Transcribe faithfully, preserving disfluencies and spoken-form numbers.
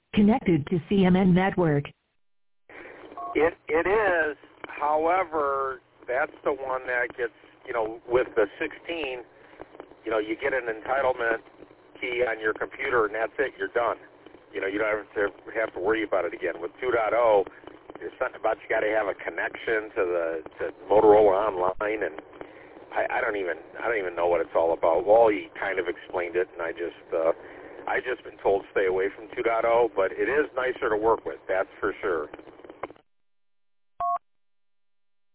Connected to C M N Network. It it is. However, that's the one that gets, you know, with the sixteen, you know, you get an entitlement key on your computer, and that's it. You're done. You know, you don't have to have to worry about it again. With two point oh, there's something about you got to have a connection to the to Motorola Online, and I, I don't even I don't even know what it's all about. Wally kind of explained it, and I just uh, I just been told stay away from two point oh, but it is nicer to work with. That's for sure.